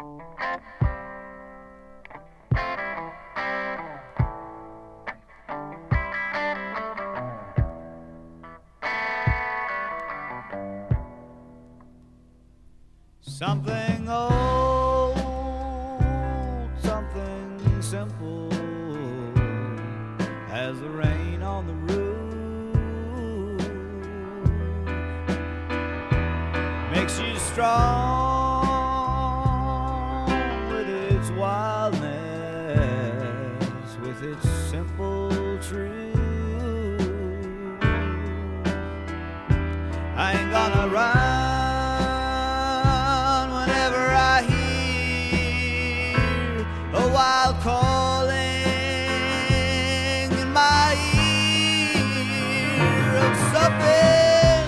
Something old, something simple, as the rain on the roof, makes you strong with its wildness, with its simple truth. I ain't gonna run while calling in my ear of something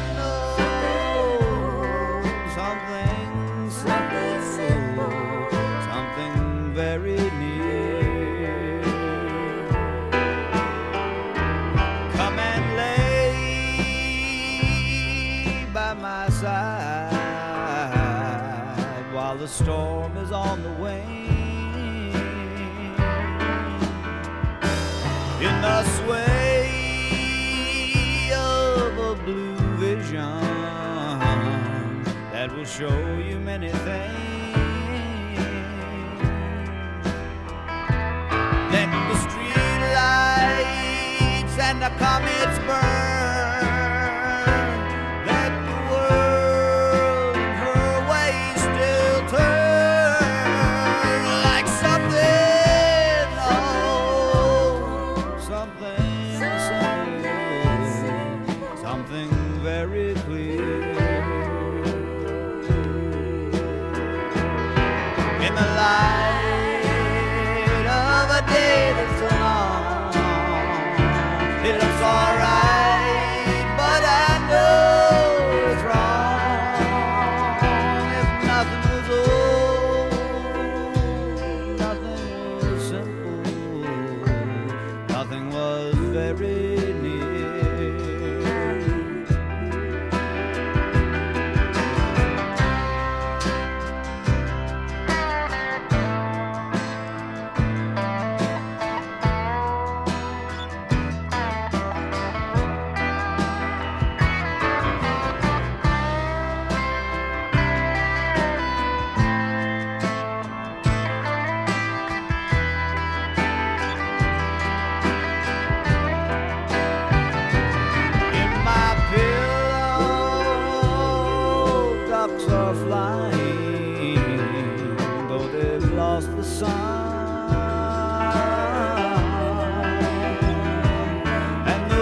old, something simple, something very near. Come and lay by my side while the storm is on the wane. In the sway of a blue vision that will show you many things. Let the street lights and the comets burn. Let the world in her way still turn like something something very clear. In the light of a day that's long, it looks alright, but I know it's wrong. If nothing was old, nothing was simple, nothing was very near. Are flying, though they've lost the sun, and the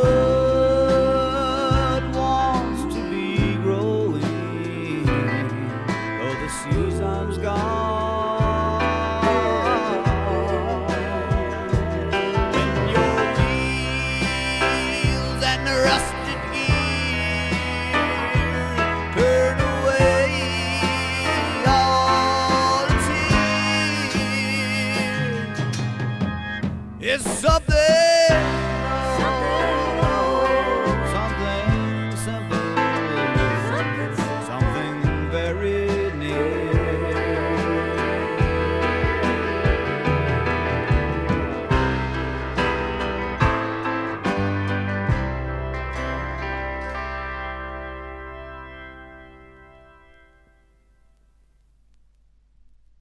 wood wants to be growing, though the season's gone. When your wheels and the rusted gears turn it's something